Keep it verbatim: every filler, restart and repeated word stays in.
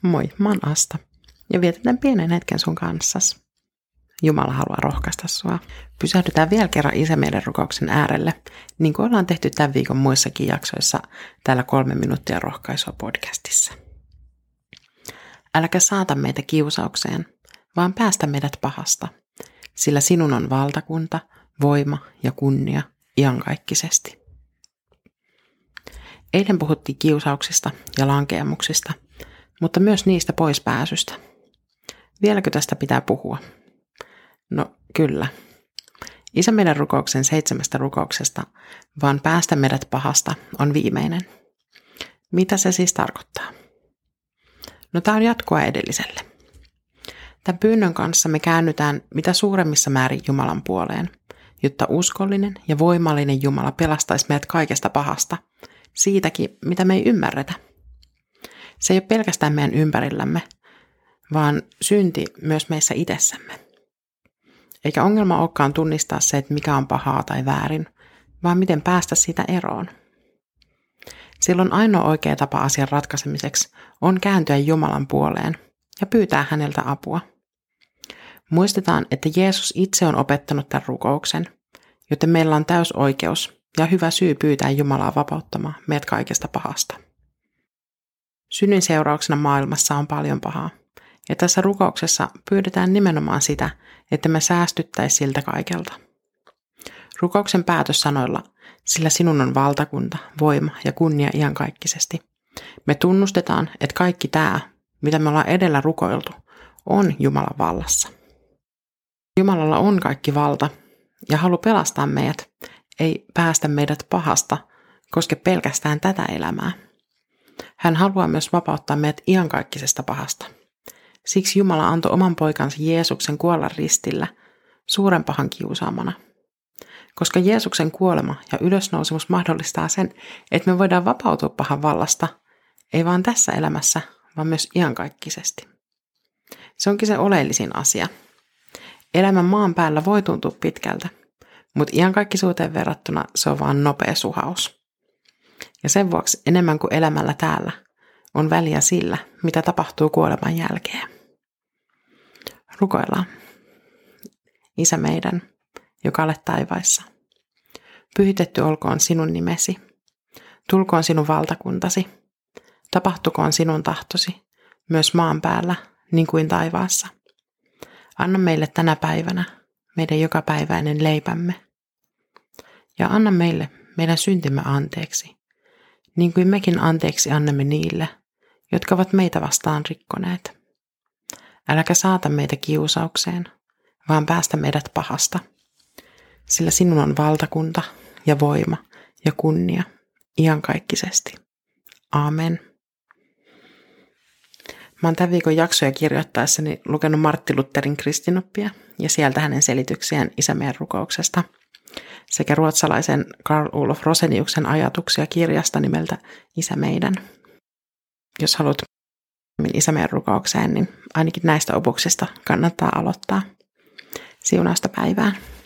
Moi, mä oon Asta ja vietetään pienen hetken sun kanssas. Jumala haluaa rohkaista sua. Pysähdytään vielä kerran Isä meidän rukouksen äärelle, niin kuin ollaan tehty tämän viikon muissakin jaksoissa täällä kolme minuuttia rohkaisua podcastissa. Äläkä saata meitä kiusaukseen, vaan päästä meidät pahasta, sillä sinun on valtakunta, voima ja kunnia iankaikkisesti. Eilen puhuttiin kiusauksista ja lankeamuksista, mutta myös niistä poispääsystä. Vieläkö tästä pitää puhua? No kyllä. Isä meidän rukouksen seitsemästä rukouksesta, vaan päästä meidät pahasta, on viimeinen. Mitä se siis tarkoittaa? No tämä on jatkoa edelliselle. Tämän pyynnön kanssa me käännytään mitä suuremmissa määrin Jumalan puoleen, jotta uskollinen ja voimallinen Jumala pelastaisi meidät kaikesta pahasta, siitäkin mitä me ei ymmärretä. Se ei ole pelkästään meidän ympärillämme, vaan synti myös meissä itsessämme. Eikä ongelma olekaan tunnistaa se, että mikä on pahaa tai väärin, vaan miten päästä siitä eroon. Silloin ainoa oikea tapa asian ratkaisemiseksi on kääntyä Jumalan puoleen ja pyytää häneltä apua. Muistetaan, että Jeesus itse on opettanut tämän rukouksen, joten meillä on täys oikeus ja hyvä syy pyytää Jumalaa vapauttamaan meidät kaikesta pahasta. Synnin seurauksena maailmassa on paljon pahaa, ja tässä rukouksessa pyydetään nimenomaan sitä, että me säästyttäisiin siltä kaikelta. Rukouksen päätössanoilla, sillä sinun on valtakunta, voima ja kunnia iankaikkisesti. Me tunnustetaan, että kaikki tämä, mitä me ollaan edellä rukoiltu, on Jumalan vallassa. Jumalalla on kaikki valta ja halu pelastaa meidät, ei päästä meidät pahasta, koske pelkästään tätä elämää. Hän haluaa myös vapauttaa meidät iankaikkisesta pahasta. Siksi Jumala antoi oman poikansa Jeesuksen kuolla ristillä suuren pahan kiusaamana. Koska Jeesuksen kuolema ja ylösnousemus mahdollistaa sen, että me voidaan vapautua pahan vallasta, ei vaan tässä elämässä, vaan myös iankaikkisesti. Se onkin se oleellisin asia. Elämä maan päällä voi tuntua pitkältä, mutta iankaikkisuuteen verrattuna se on vaan nopea suhaus. Ja sen vuoksi enemmän kuin elämällä täällä on väliä sillä, mitä tapahtuu kuoleman jälkeen. Rukoillaan. Isä meidän, joka olet taivaissa. Pyhitetty olkoon sinun nimesi. Tulkoon sinun valtakuntasi. Tapahtukoon sinun tahtosi, myös maan päällä, niin kuin taivaassa. Anna meille tänä päivänä meidän jokapäiväinen leipämme. Ja anna meille meidän syntimme anteeksi, niin kuin mekin anteeksi annamme niille, jotka ovat meitä vastaan rikkoneet. Äläkä saata meitä kiusaukseen, vaan päästä meidät pahasta, sillä sinun on valtakunta ja voima ja kunnia iankaikkisesti. Aamen. Mä oon tämän viikon jaksoja kirjoittaessani lukenut Martti Lutherin kristinoppia ja sieltä hänen selityksiään Isä meidän rukouksesta sekä ruotsalaisen Karl Olof Roseniuksen ajatuksia kirjasta nimeltä Isä meidän. Jos haluat Isä meidän rukoukseen, niin ainakin näistä opuksista kannattaa aloittaa. Siunausta päivään.